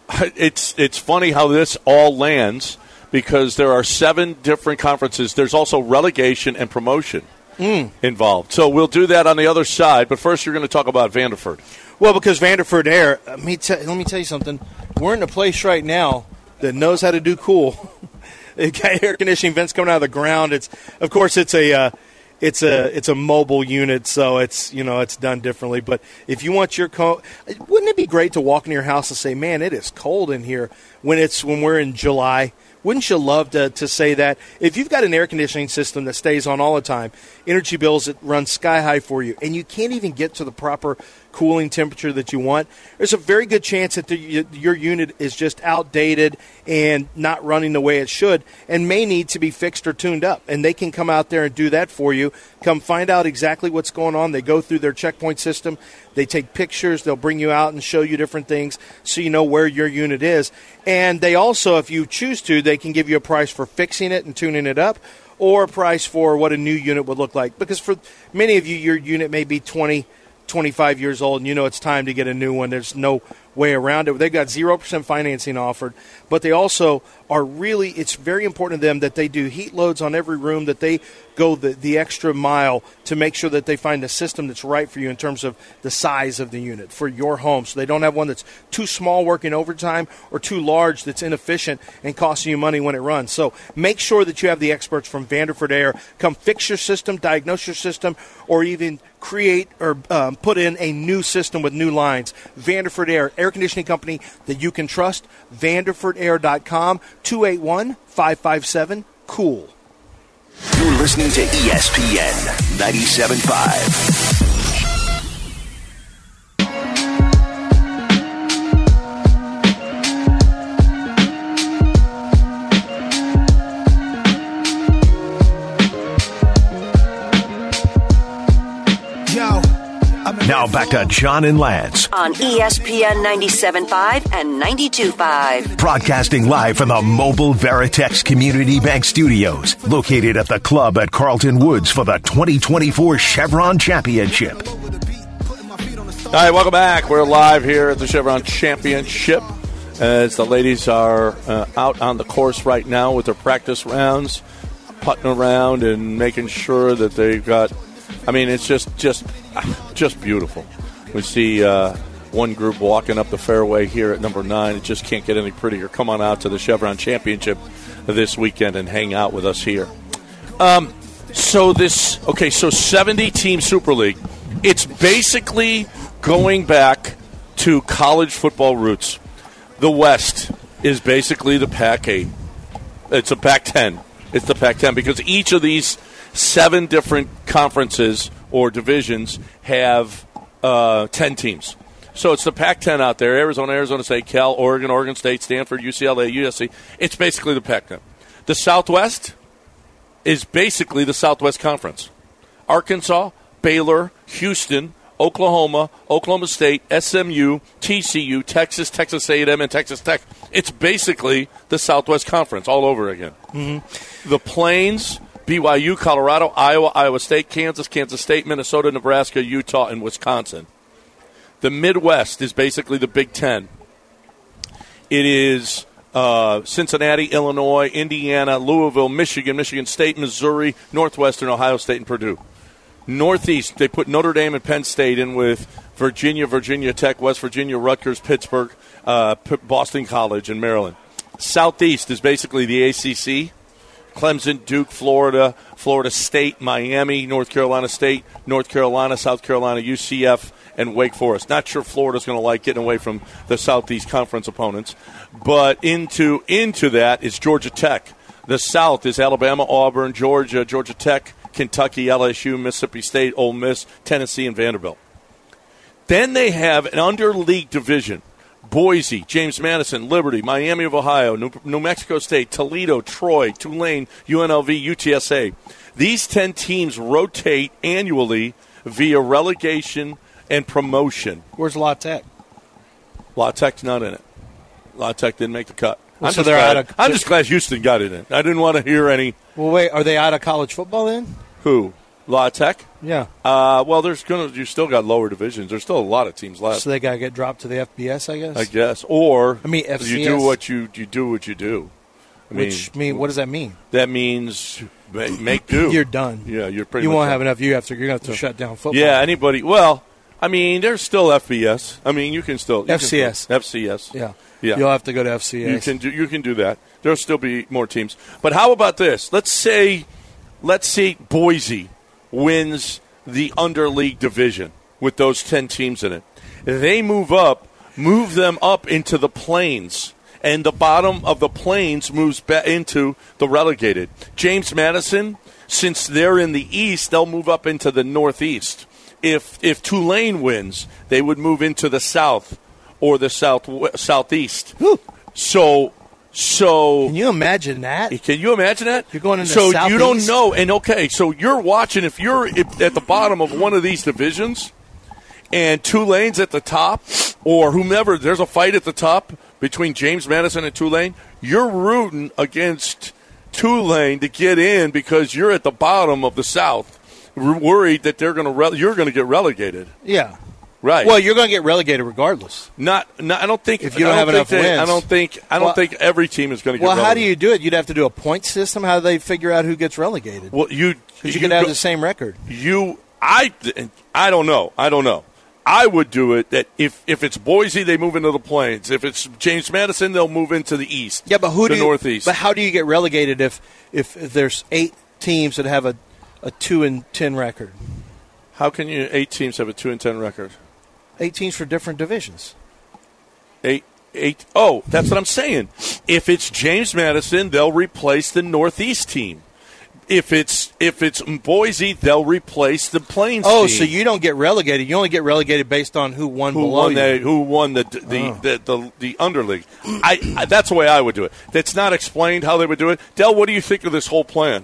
it's it's funny how this all lands because there are seven different conferences. There's also relegation and promotion mm. involved. So we'll do that on the other side. But first, you're going to talk about Vanderford. Well, because Vanderford Air, let me, t- let me tell you something. We're in a place right now that knows how to do cool. They've got air conditioning vents coming out of the ground. It's, of course, it's a uh, it's a it's a mobile unit, so it's you know it's done differently. But if you want your co- wouldn't it be great to walk in your house and say, "Man, it is cold in here." When it's when we're in July, wouldn't you love to to say that? If you've got an air conditioning system that stays on all the time, energy bills that run sky high for you, and you can't even get to the proper cooling temperature that you want, there's a very good chance that the, your unit is just outdated and not running the way it should and may need to be fixed or tuned up. And they can come out there and do that for you. Come find out exactly what's going on. They go through their checkpoint system. They take pictures. They'll bring you out and show you different things so you know where your unit is. And they also, if you choose to, they can give you a price for fixing it and tuning it up, or a price for what a new unit would look like. Because for many of you, your unit may be twenty, twenty-five years old, and you know it's time to get a new one. There's no way around it. They've got zero percent financing offered, but they also are really, it's very important to them that they do heat loads on every room, that they go the, the extra mile to make sure that they find a system that's right for you in terms of the size of the unit for your home. So they don't have one that's too small working overtime or too large that's inefficient and costing you money when it runs. So make sure that you have the experts from Vanderford Air come fix your system, diagnose your system, or even create or um, put in a new system with new lines. Vanderford Air, air conditioning company that you can trust. Vanderford Air dot com, two eight one, five five seven, COOL. You're listening to E S P N ninety-seven point five. Now back to John and Lance on E S P N ninety-seven point five and ninety-two point five. Broadcasting live from the Mobile Veritex Community Bank Studios, located at the club at Carlton Woods for the twenty twenty-four Chevron Championship. All right, welcome back. We're live here at the Chevron Championship as the ladies are uh, out on the course right now with their practice rounds, putting around and making sure that they've got, I mean, it's just just just beautiful. We see uh, one group walking up the fairway here at number nine. It just can't get any prettier. Come on out to the Chevron Championship this weekend and hang out with us here. Um, so this, okay, so seventy-team Super League. It's basically going back to college football roots. The West is basically the Pac eight. It's a Pac ten. It's the Pac ten because each of these seven different conferences or divisions have uh, ten teams. So it's the Pac ten out there, Arizona, Arizona State, Cal, Oregon, Oregon State, Stanford, U C L A, U S C. It's basically the Pac ten. The Southwest is basically the Southwest Conference. Arkansas, Baylor, Houston, Oklahoma, Oklahoma State, S M U, T C U, Texas, Texas A and M, and Texas Tech. It's basically the Southwest Conference all over again. Mm-hmm. The Plains, B Y U, Colorado, Iowa, Iowa State, Kansas, Kansas State, Minnesota, Nebraska, Utah, and Wisconsin. The Midwest is basically the Big Ten. It is uh, Cincinnati, Illinois, Indiana, Louisville, Michigan, Michigan State, Missouri, Northwestern, Ohio State, and Purdue. Northeast, they put Notre Dame and Penn State in with Virginia, Virginia Tech, West Virginia, Rutgers, Pittsburgh, uh, P- Boston College, and Maryland. Southeast is basically the A C C. Clemson, Duke, Florida, Florida State, Miami, North Carolina State, North Carolina, South Carolina, U C F, and Wake Forest. Not sure Florida's going to like getting away from the Southeast Conference opponents. But into into that is Georgia Tech. The South is Alabama, Auburn, Georgia, Georgia Tech, Kentucky, L S U, Mississippi State, Ole Miss, Tennessee, and Vanderbilt. Then they have an under-league division. Boise, James Madison, Liberty, Miami of Ohio, New, New Mexico State, Toledo, Troy, Tulane, U N L V, U T S A. These ten teams rotate annually via relegation and promotion. Where's La Tech? La Tech's not in it. La Tech didn't make the cut. Well, I'm, so just they're glad, out of, I'm just glad Houston got it in. I didn't want to hear any. Well, wait, are they out of college football then? Who? La Tech? Yeah. Uh, well, there's gonna you still got lower divisions. There's still a lot of teams left. So they got to get dropped to the F B S, I guess. I guess, or I mean, F C S. you do what you you do what you do. I Which mean, mean, what does that mean? That means make, make do. You're done. Yeah, you're pretty. You much won't done. have enough. You have to. You're going to have to Yeah. shut down football. Yeah, anybody. Well, I mean, there's still F B S. I mean, you can still you F C S. Can still, F C S. Yeah. Yeah. You'll have to go to F C S. You can do. You can do that. There'll still be more teams. But how about this? Let's say, let's say Boise wins the underleague division with those ten teams in it. They move up, move them up into the plains, and the bottom of the plains moves back into the relegated. James Madison, since they're in the east, they'll move up into the northeast. If if Tulane wins, they would move into the south or the south southeast. Whew. So. So can you imagine that? Can you imagine that? You're going into so Southeast? You don't know, and okay, so you're watching. If you're at the bottom of one of these divisions, and Tulane's at the top, or whomever, there's a fight at the top between James Madison and Tulane. You're rooting against Tulane to get in because you're at the bottom of the South, worried that they're going to re- you're going to get relegated. Yeah. Right. Well, you're going to get relegated regardless. Not, not. I don't think if you don't, don't have enough they, wins. I don't think. I don't well, think every team is going to get. Well, relegated. how do you do it? You'd have to do a point system. How do they figure out who gets relegated? Well, you because you, you could have go, the same record. You, I, I don't know. I don't know. I would do it that if, if it's Boise, they move into the plains. If it's James Madison, they'll move into the east. Yeah, but who the do you, northeast? But how do you get relegated if if, if there's eight teams that have a, a two and ten record? How can you eight teams have a two and ten record? Eight teams for different divisions. Eight, eight. Oh, that's what I'm saying. If it's James Madison, they'll replace the Northeast team. If it's if it's Boise, they'll replace the Plains oh, team. so you don't get relegated. You only get relegated based on who won who below won you. the who won the the, oh. the, the, the, the underleague. I, I that's the way I would do it. That's not explained how they would do it. Del, what do you think of this whole plan?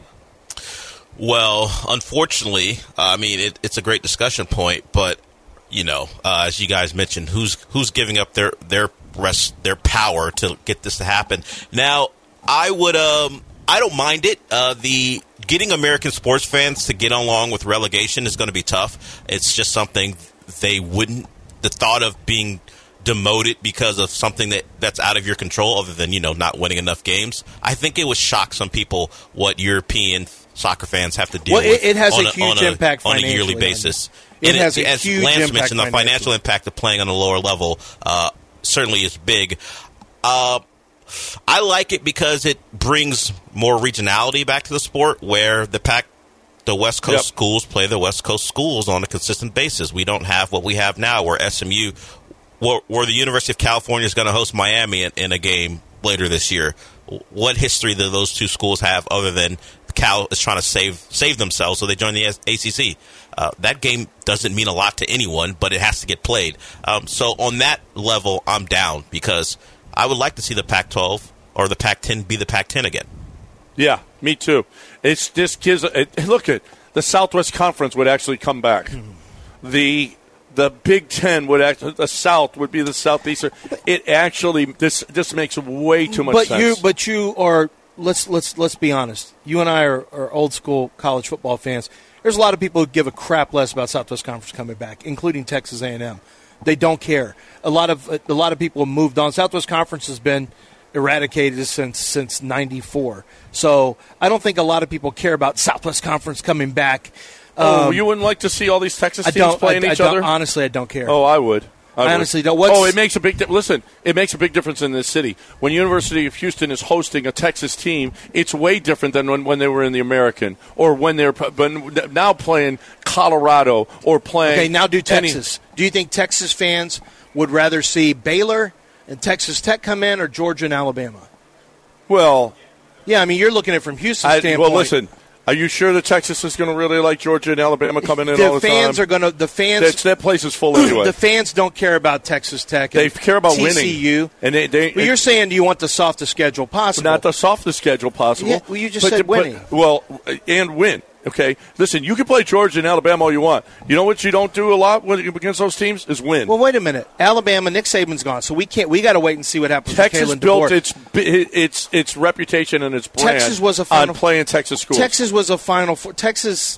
Well, unfortunately, uh, I mean it, it's a great discussion point, but. You know, uh, as you guys mentioned, who's who's giving up their their rest their power to get this to happen? Now, I would um I don't mind it. Uh, the getting American sports fans to get along with relegation is going to be tough. It's just something they wouldn't. The thought of being demoted because of something that, that's out of your control, other than you know not winning enough games, I think it would shock some people what European soccer fans have to deal well, with. It, it has on a huge on a, impact on a yearly financially. basis. It and has it, a as huge Lance impact mentioned, the financial financially. impact of playing on a lower level uh, certainly is big. Uh, I like it because it brings more regionality back to the sport, where the pack, the West Coast Yep. schools play the West Coast schools on a consistent basis. We don't have what we have now, where S M U, where, where the University of California is going to host Miami in, in a game later this year. What history do those two schools have other than Cal is trying to save save themselves, so they join the A C C? Uh, that game doesn't mean a lot to anyone, but it has to get played. Um, so on that level, I'm down because I would like to see the Pac twelve or the Pac ten be the Pac ten again. Yeah, me too. It's just gives. It, look at the Southwest Conference would actually come back. The the Big Ten would actually, the South would be the Southeastern. It actually this this makes way too much but sense. you but you are let's let's let's be honest. You and I are, are old school college football fans. There's a lot of people who give a crap less about Southwest Conference coming back, including Texas A and M. They don't care. A lot of a lot of people have moved on. Southwest Conference has been eradicated since since ninety-four. So I don't think a lot of people care about Southwest Conference coming back. Oh, Um, you wouldn't like to see all these Texas I teams don't, playing I, I each don't, other? Honestly, I don't care. Oh, I would. I, I would. honestly don't. What's, oh, it makes a big di- listen. It makes a big difference in this city. When University of Houston is hosting a Texas team, it's way different than when, when they were in the American or when they're but now playing Colorado or playing. Okay, now do any- Texas. Do you think Texas fans would rather see Baylor and Texas Tech come in or Georgia and Alabama? Well, yeah, I mean you're looking at it from Houston's I, standpoint. well, listen. Are you sure that Texas is going to really like Georgia and Alabama coming in the all the fans time? are going to the fans. That's, that place is full anyway. The fans don't care about Texas Tech. They and care about T C U. winning. And they, they, Well, you're saying do you want the softest schedule possible? Not the softest schedule possible. Yeah, well, you just but, said but- winning. well, and win. Okay, listen. You can play Georgia and Alabama all you want. You know what you don't do a lot when, against those teams is win. Well, wait a minute. Alabama, Nick Saban's gone, so we can't. We got to wait and see what happens. Texas with Kalen built DeBoer. its its its reputation and its brand Texas was a final, on playing Texas schools. Texas was a final. Four, Texas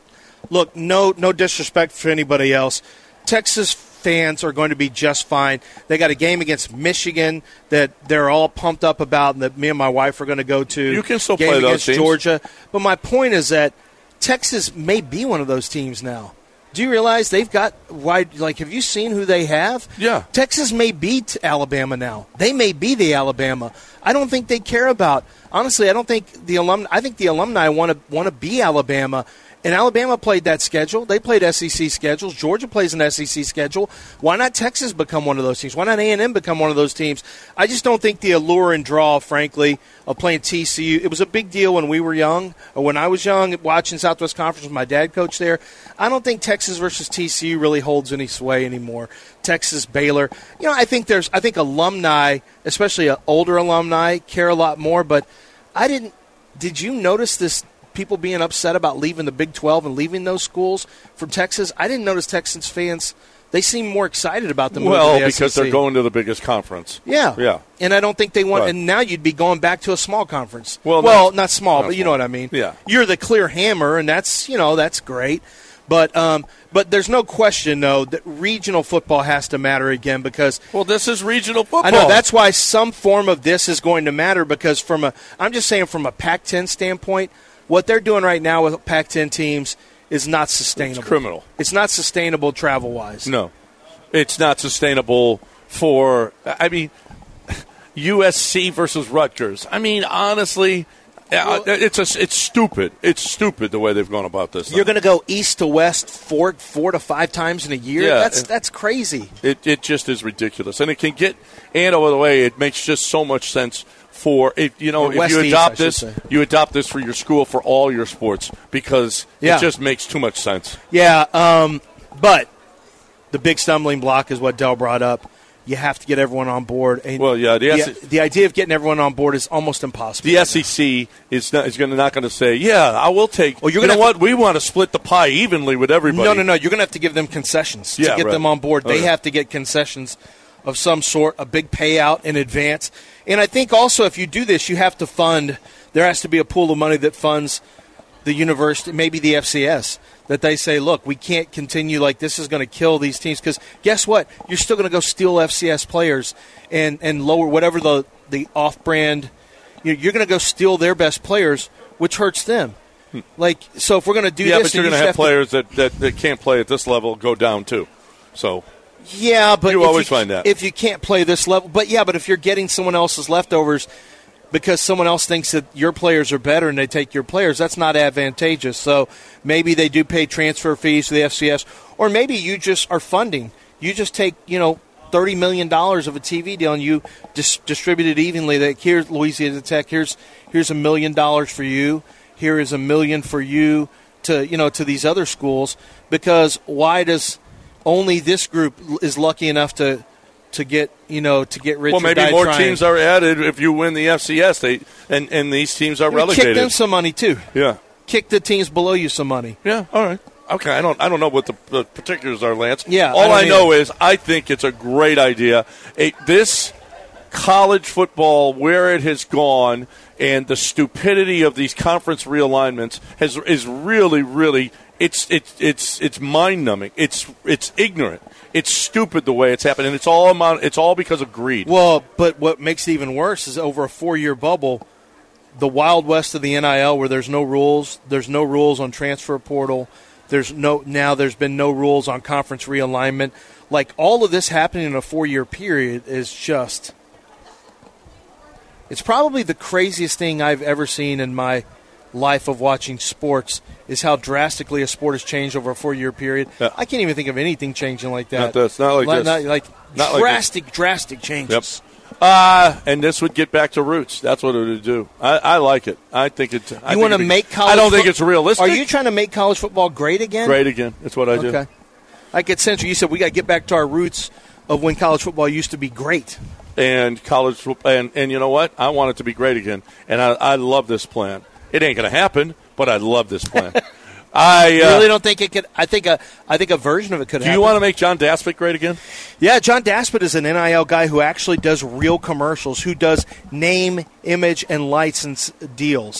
Look, no, no disrespect for anybody else. Texas fans are going to be just fine. They got a game against Michigan that they're all pumped up about, and that me and my wife are going to go to. You can still game play those against teams. Georgia. But my point is that Texas may be one of those teams now. Do you realize they've got wide? Like, have you seen who they have? Yeah. Texas may beat Alabama now. They may be the Alabama. I don't think they care about. Honestly, I don't think the alumni. I think the alumni want to want to be Alabama. And Alabama played that schedule. They played S E C schedules. Georgia plays an S E C schedule. Why not Texas become one of those teams? Why not A and M become one of those teams? I just don't think the allure and draw, frankly, of playing T C U. It was a big deal when we were young, or when I was young, watching Southwest Conference with my dad coach there. I don't think Texas versus T C U really holds any sway anymore. Texas, Baylor. You know, I think there's, I think alumni, especially older alumni, care a lot more. But I didn't. Did you notice this? People being upset about leaving the Big twelve and leaving those schools from Texas. I didn't notice Texans fans, they seem more excited about the move Well, to the because S E C. they're going to the biggest conference. Yeah. Yeah. And I don't think they want Right. and now you'd be going back to a small conference. Well, well not- not small, not but you know small. what I mean. Yeah. You're the clear hammer, and that's, you know, that's great. But um, but there's no question, though, that regional football has to matter again because Well, this is regional football. I know that's why some form of this is going to matter because from a I'm just saying from a Pac ten standpoint, what they're doing right now with Pac ten teams is not sustainable. It's criminal. It's not sustainable travel-wise. No. It's not sustainable for, I mean, U S C versus Rutgers. I mean, honestly, uh, it's a, it's stupid. It's stupid the way they've gone about this. You're going to go east to west four four to five times in a year? Yeah. That's that's crazy. It, it just is ridiculous. And it can get, and over the way, it makes just so much sense for, if you know, Or if west you east, adopt I should this, say. you adopt this for your school for all your sports because Yeah. it just makes too much sense. Yeah, um, but the big stumbling block is what Dell brought up. You have to get everyone on board. And Well, yeah, the S- the, the idea of getting everyone on board is almost impossible. The S E C is not, is going to not going to say, yeah, I will take. Well, you're you gonna know have what? We want to split the pie evenly with everybody. No, no, no. You're going to have to give them concessions Yeah, to get right. them on board. Oh, They yeah. have to get concessions of some sort, a big payout in advance. And I think also if you do this, you have to fund, there has to be a pool of money that funds the university, maybe the F C S, that they say, look, we can't continue like this is going to kill these teams. Because guess what? You're still going to go steal F C S players and, and lower whatever the, the off-brand, you're, you're going to go steal their best players, which hurts them. Like, so if we're going to do yeah, this, but you're then going you to have should players that, that, that can't play at this level go down too. So Yeah, but You if always find that. if you can't play this level, but yeah, but if you're getting someone else's leftovers because someone else thinks that your players are better and they take your players, that's not advantageous. So maybe they do pay transfer fees to the F C S, or maybe you just are funding. You just take, you know, thirty million dollars of a T V deal and you dis- distribute it evenly. That here's Louisiana Tech, here's here's a million dollars for you, here is a million for you to, you know, to these other schools, because why does only this group is lucky enough to to get, you know, to get rich. well, or maybe die more trying. teams are added if you win the F C S. They and, and these teams are I mean, relegated. Kick them some money too. Yeah, Kick the teams below you some money. yeah. All right. Okay. I don't. I don't know what the, the particulars are, Lance. Yeah, All I I, don't know is I think it's a great idea. A, this college football, where it has gone, and the stupidity of these conference realignments has is really, really. It's it's it's it's mind numbing. It's it's ignorant. It's stupid the way it's happened, and it's all amount. It's all because of greed. Well, but what makes it even worse is over a four-year bubble, the Wild West of the N I L, where there's no rules. There's no rules on transfer portal. There's no now. There's been no rules on conference realignment. Like all of this happening in a four-year period is just. It's probably the craziest thing I've ever seen in my life of watching sports. Is how drastically a sport has changed over a four-year period. Yeah. I can't even think of anything changing like that. Not this. Not like this. Not like Not like drastic, drastic changes. Yep. Uh, and this would get back to roots. That's what it would do. I, I like it. I think it's. I You think want to it'd be- make college? I don't think fo- it's realistic. Are you trying to make college football great again? Great again. That's what I do. Okay. Like at Central, you said we got to get back to our roots of when college football used to be great. And college football, and, and you know what? I want it to be great again. And I, I love this plan. It ain't going to happen, but I love this plan. I You uh, really don't think it could? I think a, I think a version of it could Do happen. you want to make John Daspit great again? Yeah, John Daspit is an N I L guy who actually does real commercials, who does name, image, and license deals.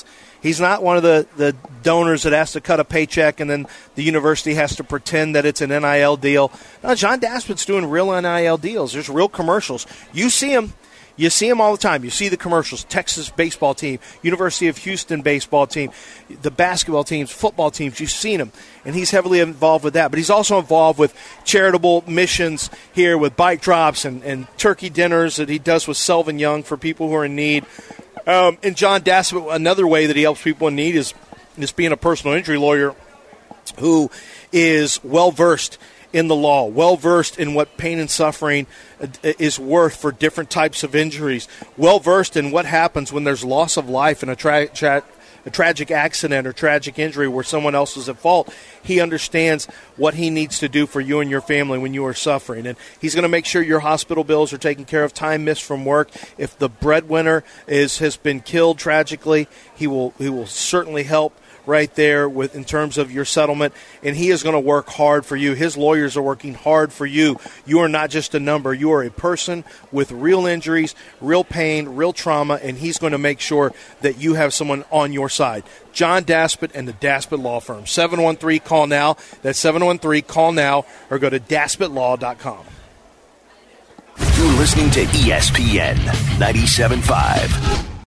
He's not one of the, the donors that has to cut a paycheck and then the university has to pretend that it's an N I L deal. No, John Daspit's doing real N I L deals. There's real commercials. You see him. You see them all the time. You see the commercials. Texas baseball team, University of Houston baseball team, the basketball teams, football teams. You've seen him, and he's heavily involved with that. But he's also involved with charitable missions here with bike drops and, and turkey dinners that he does with Selvin Young for people who are in need. Um, and John Daspit, another way that he helps people in need is, is being a personal injury lawyer who is well-versed in the law, well-versed in what pain and suffering is worth for different types of injuries, well-versed in what happens when there's loss of life in a, tra- tra- a tragic accident or tragic injury where someone else is at fault. He understands what he needs to do for you and your family when you are suffering. And he's going to make sure your hospital bills are taken care of, time missed from work. If the breadwinner is has been killed tragically, he will he will certainly help right there with in terms of your settlement, and he is going to work hard for you. His lawyers are working hard for you. You are not just a number. You are a person with real injuries, real pain, real trauma, and he's going to make sure that you have someone on your side. John Daspit and the Daspit Law Firm. seven one three, call now. That's seven one three, call now, or go to daspit law dot com. You're listening to E S P N ninety-seven point five.